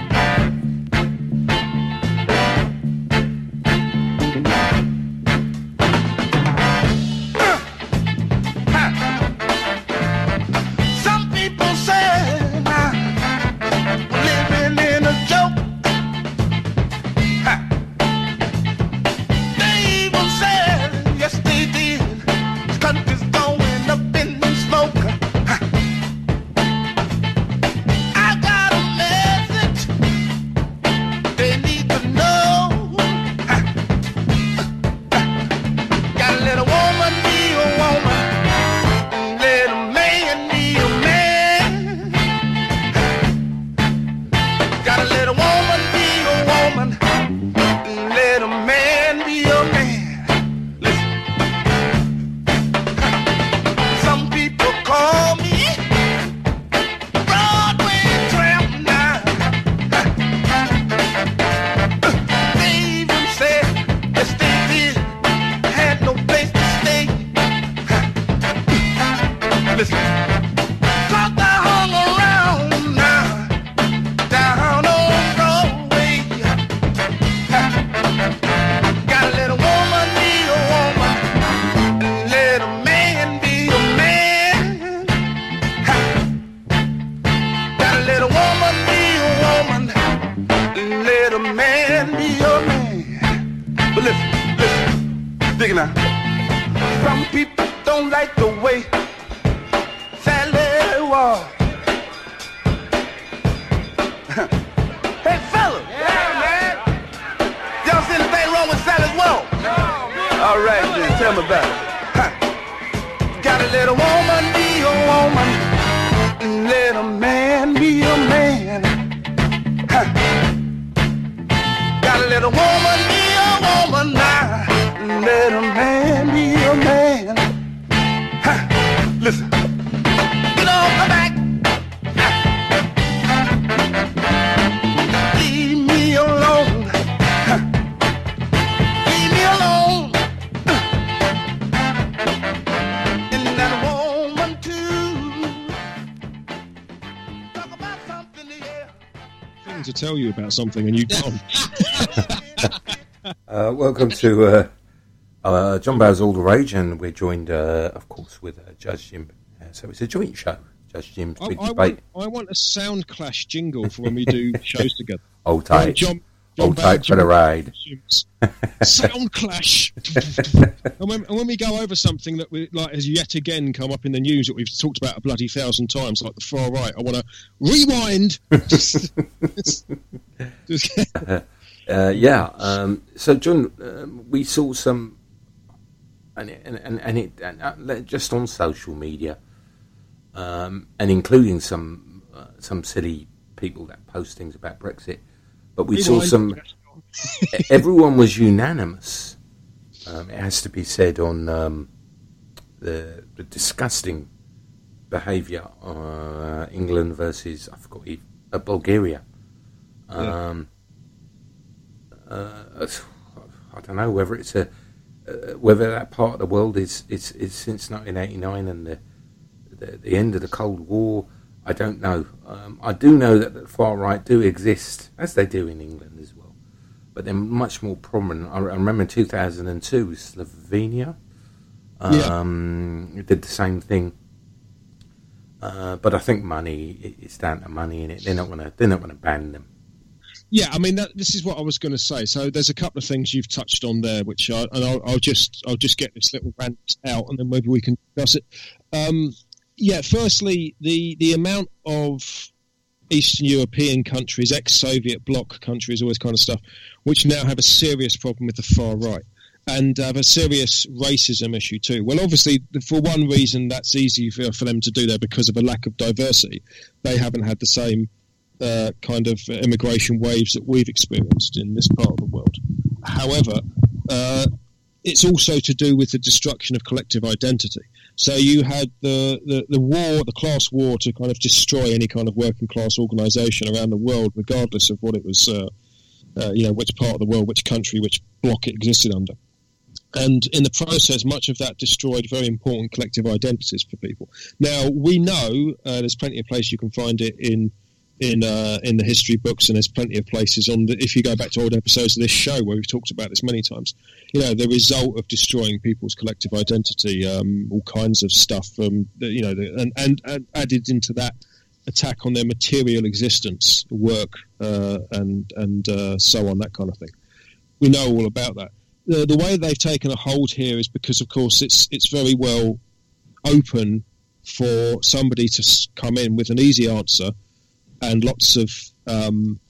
Some people say uh, we're living in a joke. Ha. They even said, yes they did, this country's going up in smoke. Ha. I got a uh, hey, fellas. Yeah, man. Y'all see anything wrong with Sally's Walk? No. All right, then. Tell me about it. Huh. Got a little woman, be a woman. Let a man be a man. Huh. Got a little woman, be a woman now. Let a man be a man. Huh. Listen. You know, come back. Leave me alone. Huh. Leave me alone. And that woman too. Talk about something, yeah. Thing to tell you about something and you can't. Uh, welcome to uh, uh, John Bowers All the Rage, and we're joined, uh, of course, with uh, Judge Jim. Uh, so it's a joint show. Judge Jim's I, Big I, Debate. want, I want a Sound Clash jingle for when we do shows together. Old tight. John, John Old tight for the ride. Sound Clash. and, when, and when we go over something that we, like has yet again come up in the news that we've talked about a bloody thousand times, like the far right, I want to rewind. Uh, yeah. Um, so, John, um, we saw some, and it, and, and, and it and, uh, just on social media, um, and including some uh, some silly people that post things about Brexit. But we saw some. Everyone was unanimous. Um, it has to be said on um, the, the disgusting behaviour uh, England versus I forgot uh, Bulgaria. Um, yeah. Uh, I don't know whether it's a uh, whether that part of the world is is, is since nineteen eighty-nine and the, the the end of the Cold War. I don't know. Um, I do know that the far right do exist, as they do in England as well, but they're much more prominent. I, I remember in two thousand two, Slovenia um, yeah. did the same thing. Uh, but I think money, it's down to money in it. They're not going to they're not going to ban them. Yeah, I mean, that, this is what I was going to say. So there's a couple of things you've touched on there, which I, and I'll, I'll just I'll just get this little rant out, and then maybe we can discuss it. Um, yeah, firstly, the the amount of Eastern European countries, ex-Soviet bloc countries, all this kind of stuff, which now have a serious problem with the far right and have a serious racism issue too. Well, obviously, for one reason, that's easy for, for them to do there because of a lack of diversity. They haven't had the same Uh, kind of immigration waves that we've experienced in this part of the world. However, uh, it's also to do with the destruction of collective identity. So you had the, the, the war, the class war, to kind of destroy any kind of working class organisation around the world, regardless of what it was, uh, uh, you know, which part of the world, which country, which bloc it existed under. And in the process, much of that destroyed very important collective identities for people. Now, we know uh, there's plenty of places you can find it in in uh, in the history books, and there's plenty of places on the, if you go back to old episodes of this show where we've talked about this many times, you know, the result of destroying people's collective identity, um, all kinds of stuff, um, you know, the, and, and, and added into that attack on their material existence, work, uh, and and uh, so on, that kind of thing. We know all about that. The, the way they've taken a hold here is because, of course, it's it's very well open for somebody to come in with an easy answer and lots of, um,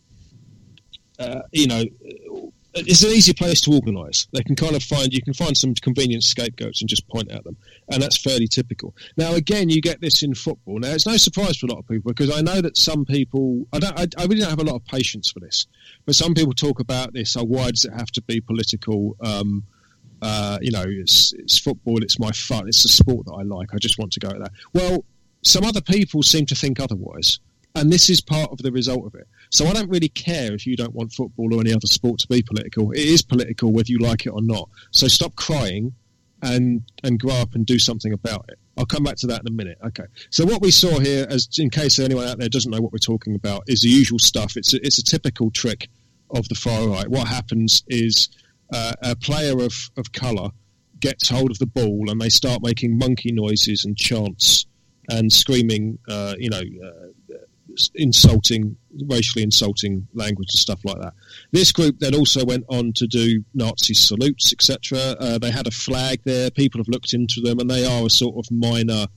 uh, you know, it's an easy place to organise. They can kind of find, you can find some convenient scapegoats and just point at them. And that's fairly typical. Now, again, you get this in football. Now, it's no surprise for a lot of people because I know that some people, I don't, I, I really don't have a lot of patience for this, but some people talk about this, oh, why does it have to be political? Um, uh, you know, it's, it's football, it's my fun, it's the sport that I like, I just want to go at that. Well, some other people seem to think otherwise. And this is part of the result of it. So I don't really care if you don't want football or any other sport to be political. It is political whether you like it or not. So stop crying and and grow up and do something about it. I'll come back to that in a minute. Okay. So what we saw here, as in case anyone out there doesn't know what we're talking about, is the usual stuff. It's a, it's a typical trick of the far right. What happens is uh, a player of, of colour gets hold of the ball and they start making monkey noises and chants and screaming, uh, you know, uh, insulting, racially insulting language and stuff like that. This group then also went on to do Nazi salutes, et cetera. Uh, they had a flag there. People have looked into them, and they are a sort of minor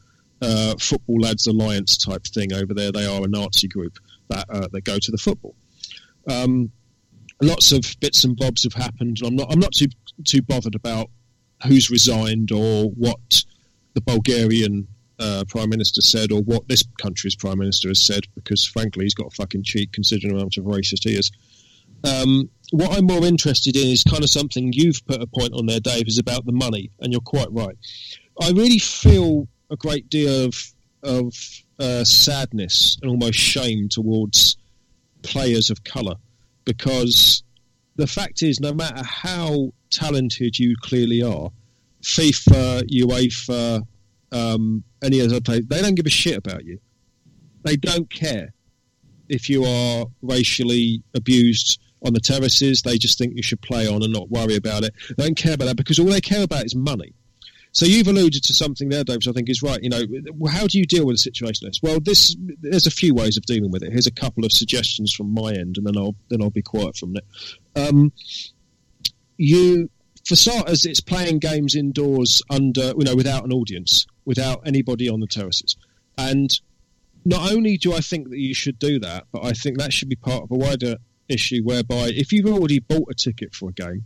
uh, Football Lads Alliance type thing over there. They are a Nazi group that uh, that go to the football. Um, lots of bits and bobs have happened. I'm not I'm not too too bothered about who's resigned or what the Bulgarian uh, Prime Minister said or what this country's Prime Minister has said, because frankly he's got a fucking cheek considering how much of a racist he is. Um, what I'm more interested in is kind of something you've put a point on there, Dave, is about the money, and you're quite right. I really feel a great deal of, of uh, sadness and almost shame towards players of colour, because the fact is, no matter how talented you clearly are, FIFA, UEFA, um, any other players, they don't give a shit about you. They don't care if you are racially abused on the terraces. They just think you should play on and not worry about it. They don't care about that because all they care about is money. So you've alluded to something there, Dave, which I think is right. You know, how do you deal with a situation like this? Well, this there's a few ways of dealing with it. Here's a couple of suggestions from my end, and then I'll then I'll be quiet from it. Um, you, for starters, it's playing games indoors under, you know, without an audience, without anybody on the terraces, and not only do I think that you should do that, but I think that should be part of a wider issue whereby if you've already bought a ticket for a game,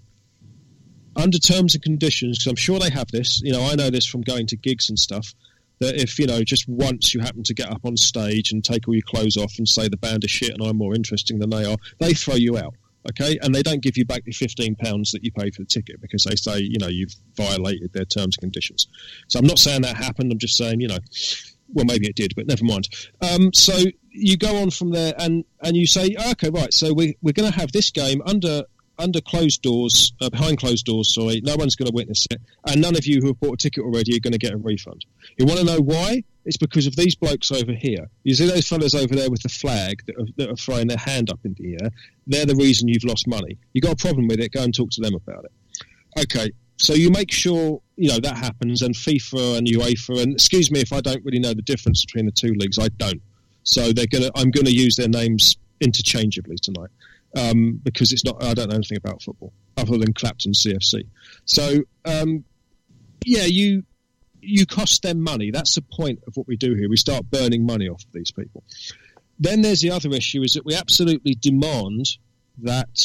under terms and conditions, because I'm sure they have this, you know, I know this from going to gigs and stuff, that if, you know, just once you happen to get up on stage and take all your clothes off and say the band is shit and I'm more interesting than they are, they throw you out, okay? And they don't give you back the fifteen pounds that you paid for the ticket because they say, you know, you've violated their terms and conditions. So I'm not saying that happened, I'm just saying, you know, well, maybe it did, but never mind. Um, so you go on from there and, and you say, okay, right, so we, we're going to have this game under under closed doors, uh, behind closed doors, sorry, no one's going to witness it, and none of you who have bought a ticket already are going to get a refund. You want to know why? It's because of these blokes over here. You see those fellas over there with the flag that are, that are throwing their hand up in the air? They're the reason you've lost money. You got a problem with it, go and talk to them about it. Okay, so you make sure, you know, that happens, and FIFA and UEFA, and excuse me if I don't really know the difference between the two leagues, I don't. So they're gonna, I'm going to use their names interchangeably tonight. Um, because it's not, I don't know anything about football other than Clapton C F C. So, um, yeah, you you cost them money. That's the point of what we do here. We start burning money off of these people. Then there's the other issue is that we absolutely demand that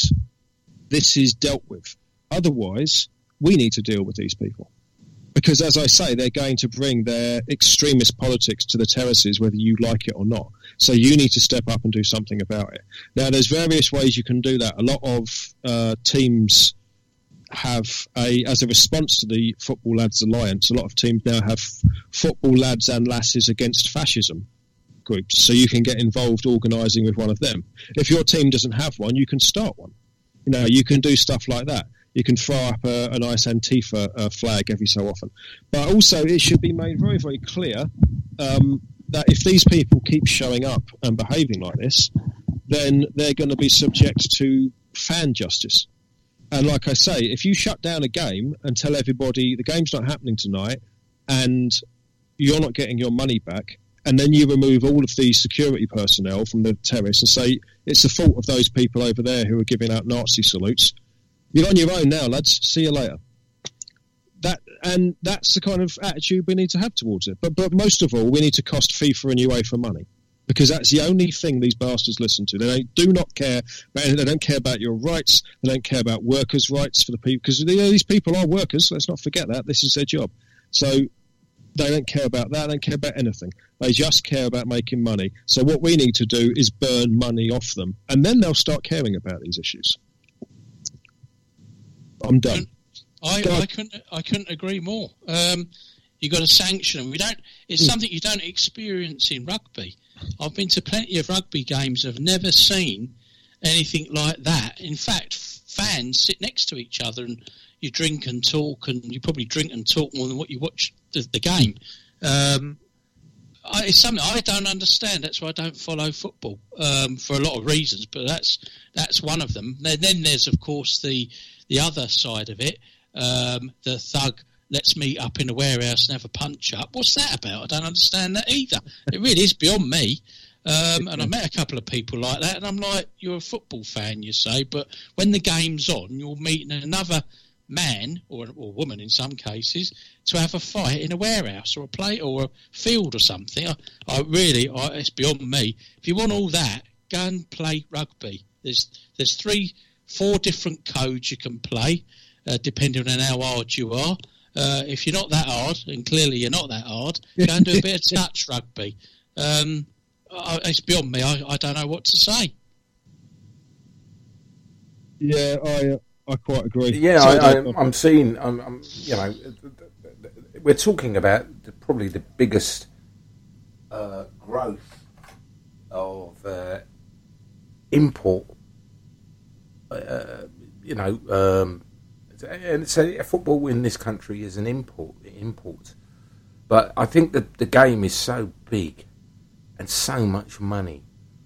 this is dealt with. Otherwise, we need to deal with these people. Because, as I say, they're going to bring their extremist politics to the terraces, whether you like it or not. So you need to step up and do something about it. Now, there's various ways you can do that. A lot of uh, teams have, a as a response to the Football Lads Alliance, a lot of teams now have Football Lads and Lasses Against Fascism groups. So you can get involved organising with one of them. If your team doesn't have one, you can start one. You know, you can do stuff like that. You can throw up a, a nice Antifa uh, flag every so often. But also, it should be made very, very clear um, that if these people keep showing up and behaving like this, then they're going to be subject to fan justice. And like I say, if you shut down a game and tell everybody the game's not happening tonight and you're not getting your money back, and then you remove all of the security personnel from the terrace and say it's the fault of those people over there who are giving out Nazi salutes, you're on your own now, lads. See you later. That and that's the kind of attitude we need to have towards it. But but most of all, we need to cost FIFA and UEFA money, because that's the only thing these bastards listen to. They don't, do not care. They don't care about your rights. They don't care about workers' rights for the people, because these people are workers. Let's not forget that. This is their job. So they don't care about that. They don't care about anything. They just care about making money. So what we need to do is burn money off them, and then they'll start caring about these issues. I'm done. I, I couldn't. I couldn't agree more. Um, you got to sanction them. We don't. It's mm. something you don't experience in rugby. I've been to plenty of rugby games. I've never seen anything like that. In fact, fans sit next to each other and you drink and talk, and you probably drink and talk more than what you watch the, the game. Um, I, it's something I don't understand. That's why I don't follow football um, for a lot of reasons. But that's that's one of them. Then, then there's of course the the other side of it. Um, the thug, let's meet up in a warehouse and have a punch up. What's that about? I don't understand that either. It really is beyond me. Um, and I met a couple of people like that, and I'm like, you're a football fan, you say, but when the game's on, you're meeting another man or or woman in some cases to have a fight in a warehouse or a play or a field or something. I, I really, I, it's beyond me. If you want all that, go and play rugby. There's there's three, four different codes you can play, uh, depending on how hard you are. Uh, if you're not that hard, and clearly you're not that hard, go and do a bit of touch rugby. Um, I, it's beyond me. I, I don't know what to say. Yeah, I I quite agree. Yeah, So I, don't- I, I'm seeing. I'm, I'm, you know, we're talking about the, probably the biggest uh, growth of uh, import. Uh, you know, um, and so football in this country is an import. Import, but I think that the game is so big and so much money.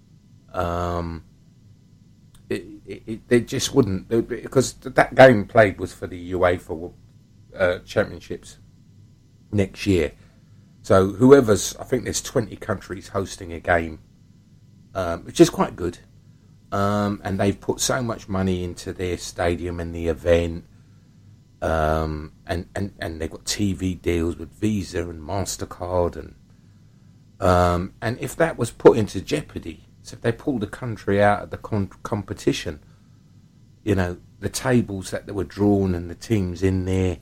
Um, It, it, they just wouldn't, because that game played was for the UEFA uh, Championships next year. So whoever's, I think there's twenty countries hosting a game, um, which is quite good. Um, and they've put so much money into their stadium and the event. Um, and, and, and they've got T V deals with Visa and MasterCard. And, um, and if that was put into jeopardy, so if they pulled the country out of the con- competition, you know, the tables that they were drawn and the teams in there,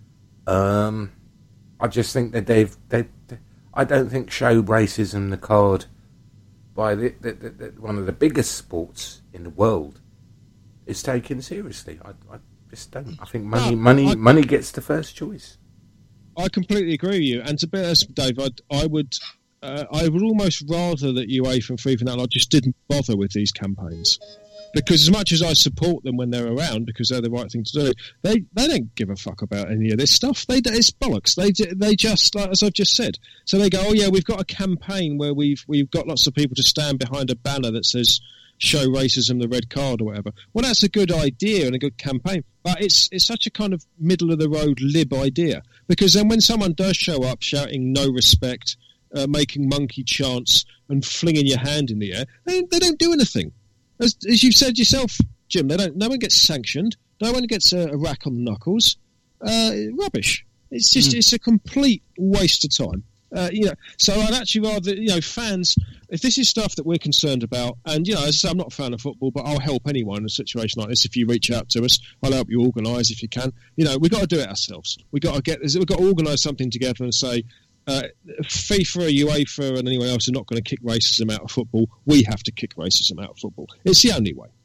um, I just think that they've, they, I don't think show racism the card by the, the, the, the, one of the biggest sports in the world is taken seriously. I, I just don't. I think money, No, money, I- money gets the first choice. I completely agree with you. And to be honest, Dave, I'd, I would, uh, I would almost rather that UEFA and FIFA and that lot just didn't bother with these campaigns, because as much as I support them when they're around, because they're the right thing to do, they they don't give a fuck about any of this stuff. They it's bollocks. They they just, like as I've just said. So they go, oh yeah, we've got a campaign where we've we've got lots of people to stand behind a banner that says show racism the red card or whatever. Well, that's a good idea and a good campaign, but it's it's such a kind of middle of the road lib idea, because then when someone does show up shouting no respect, uh, making monkey chants and flinging your hand in the air, they, they don't do anything. As, as you've said yourself, Jim, they don't. No one gets sanctioned. No one gets a, a rack on the knuckles. Uh, rubbish. It's just mm. it's a complete waste of time. Uh, you know, so I'd actually rather, you know, fans, if this is stuff that we're concerned about, and, you know, as I say, I'm not a fan of football, but I'll help anyone in a situation like this. If you reach out to us, I'll help you organise if you can. You know, we've got to do it ourselves. We've got to get, we've got to organise something together and say, uh, FIFA, UEFA, and anyone else are not going to kick racism out of football. We have to kick racism out of football. It's the only way.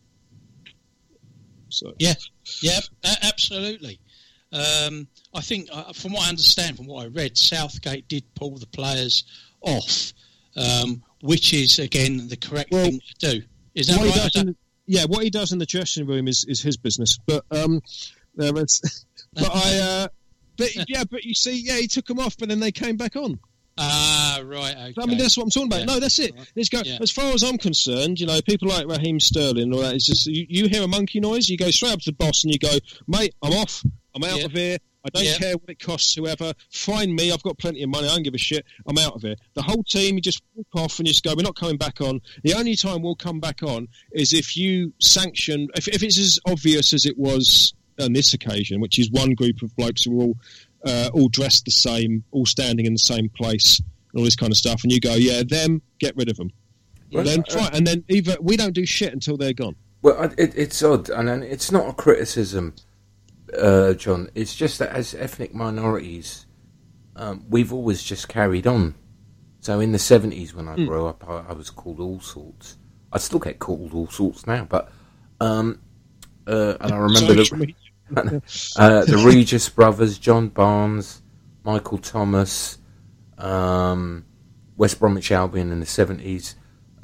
So. Yeah, yeah, a- absolutely. Um, I think, uh, from what I understand, from what I read, Southgate did pull the players off, um, which is, again, the correct well, thing to do. Is that what right? He the, yeah, what he does in the dressing room is, is his business. But um, there is, but I, uh, but yeah, but you see, yeah, he took them off, but then they came back on. Ah, right. Okay. I mean, that's what I'm talking about. Yeah. No, that's it. Right. Let's go. Yeah. As far as I'm concerned, you know, people like Raheem Sterling and all that, it's just you, you hear a monkey noise, you go straight up to the boss and you go, mate, I'm off. I'm out Yeah. of here. I don't Yeah. care what it costs, whoever. Find me. I've got plenty of money. I don't give a shit. I'm out of here. The whole team, you just walk off and you just go, we're not coming back on. The only time we'll come back on is if you sanction, if, if it's as obvious as it was on this occasion, which is one group of blokes who are all, uh, all dressed the same, all standing in the same place, and all this kind of stuff, and you go, yeah, them, get rid of them. Well, then uh, fine, and then either we don't do shit until they're gone. Well, it, it's odd, and it's not a criticism, uh, John. It's just that as ethnic minorities, um, we've always just carried on. So in the seventies, when I mm. grew up, I, I was called all sorts. I still get called all sorts now, but um, uh, and I remember the, uh, the Regis brothers, John Barnes, Michael Thomas. Um, West Bromwich Albion in the seventies,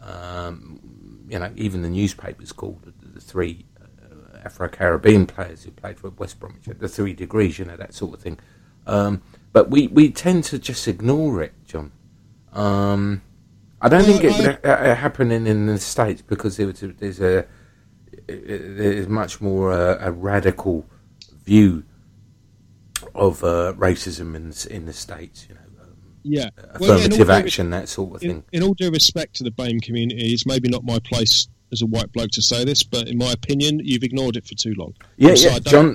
um, you know, even the newspapers called the, the three uh, Afro-Caribbean players who played for West Bromwich, the three degrees, you know, that sort of thing. Um, but we, we tend to just ignore it, John. Um, I don't well, think it I... would ha- happening in the States because there was a, there's a there's much more uh, a radical view of uh, racism in in the States, you know. Yeah, affirmative well, yeah, action, that sort of in, thing. In all due respect to the BAME community, it's maybe not my place as a white bloke to say this, but in my opinion, you've ignored it for too long. Yeah, so yeah, John.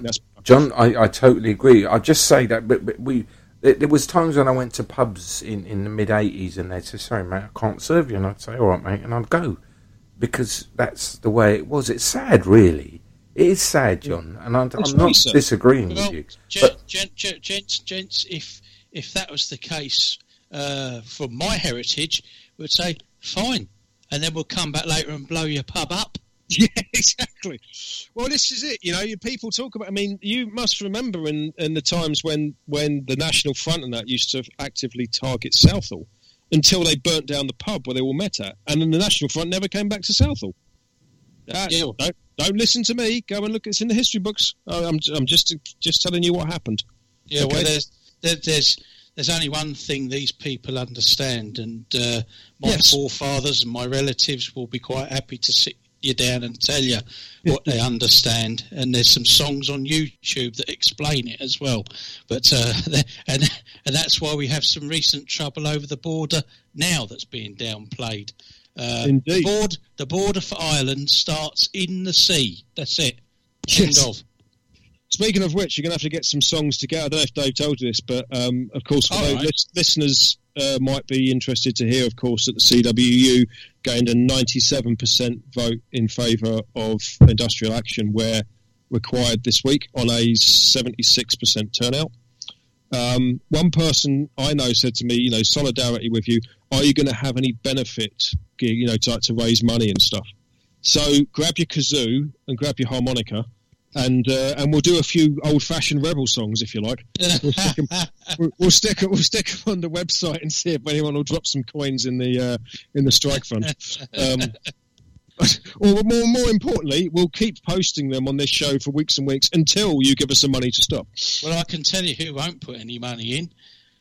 John, I, I totally agree. I just say that, but, but we there, there was times when I went to pubs in, in the mid eighties, and they'd say, "Sorry, mate, I can't serve you," and I'd say, "All right, mate," and I'd go because that's the way it was. It's sad, really. It is sad, John, and I'm, I'm not sad. disagreeing well, with you. Gen, But, gen, gen, gents, gents, if if that was the case uh, from my heritage, we'd say fine, and then we'll come back later and blow your pub up. Yeah, exactly. Well, this is it. You know, you people talk about. I mean, you must remember in, in the times when, when the National Front and that used to actively target Southall until they burnt down the pub where they all met at, and then the National Front never came back to Southall. Uh, Yeah. don't, don't listen to me. Go and look. It's in the history books. Oh, I'm I'm just just telling you what happened. Yeah, Okay. well, there's there, there's there's only one thing these people understand, and uh, my Yes. forefathers and my relatives will be quite happy to sit you down and tell you what they understand. And there's some songs on YouTube that explain it as well. But uh, and and that's why we have some recent trouble over the border now that's being downplayed. Uh, Indeed. The, board, the border for Ireland starts in the sea. That's it. Yes. End of. Speaking of which, you're going to have to get some songs together. I don't know if Dave told you this, but um, of course, for All those right. lis- listeners uh, might be interested to hear, of course, that the C W U gained a ninety-seven percent vote in favour of industrial action where required this week on a seventy-six percent turnout. Um, one person I know said to me, you know, solidarity with you. Are you going to have any benefit, you know, to, to raise money and stuff? So grab your kazoo and grab your harmonica, and uh, and we'll do a few old-fashioned rebel songs if you like. We'll stick 'em, we'll, we'll stick 'em- we'll stick 'em on the website and see if anyone will drop some coins in the uh, in the strike fund. Um, or more more importantly, we'll keep posting them on this show for weeks and weeks until you give us the money to stop. Well, I can tell you who won't put any money in.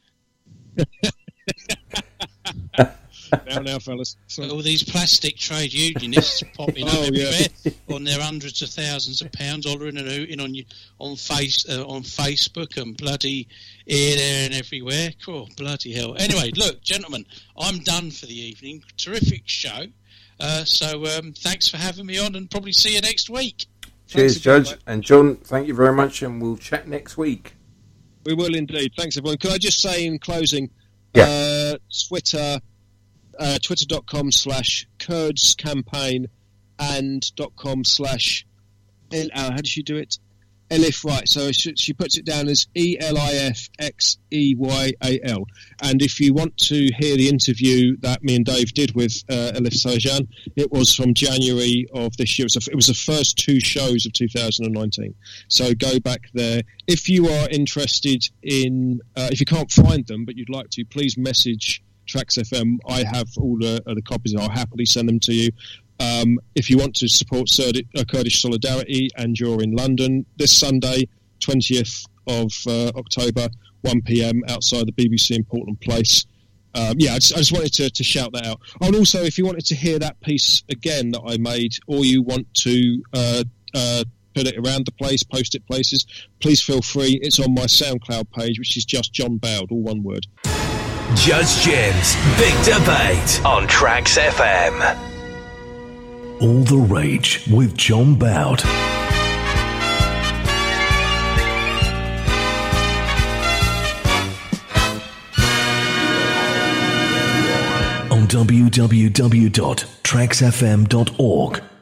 Now, now, fellas. So, All these plastic trade unionists popping up Oh, yeah. everywhere on their hundreds of thousands of pounds, hollering and hooting on you on face uh, on Facebook and bloody here, there, and everywhere. Cool, bloody hell. Anyway, look, gentlemen, I'm done for the evening. Terrific show. Uh, so um, thanks for having me on, and probably see you next week. cheers, Thanks again, Judge. mate. And John, thank you very much, and we'll chat next week. we will indeed. Thanks, everyone. Could I just say in closing, Yeah. uh, Twitter, uh, twitter.com slash Kurds campaign and dot com slash, El- uh, how does she do it? Elif, right. So she, she puts it down as E L I F X E Y A L. And if you want to hear the interview that me and Dave did with uh, Elif Sarjan, it was from January of this year. It was, a, it was the first two shows of two thousand nineteen. So go back there. If you are interested in, uh, if you can't find them, but you'd like to, please message Tracks F M. I have all the, uh, the copies. I'll happily send them to you. Um, if you want to support Surdi- uh, Kurdish Solidarity and you're in London, this Sunday, twentieth of uh, October, one p.m. outside the B B C in Portland Place. Um, yeah, I just, I just wanted to, to shout that out. Oh, and also, if you wanted to hear that piece again that I made, or you want to uh, uh, put it around the place, post it places, please feel free. It's on my SoundCloud page, which is just John Bowd, all one word. Judge Jim's Big Debate on Tracks F M. All the Rage with John Bowd. On w w w dot tracks f m dot org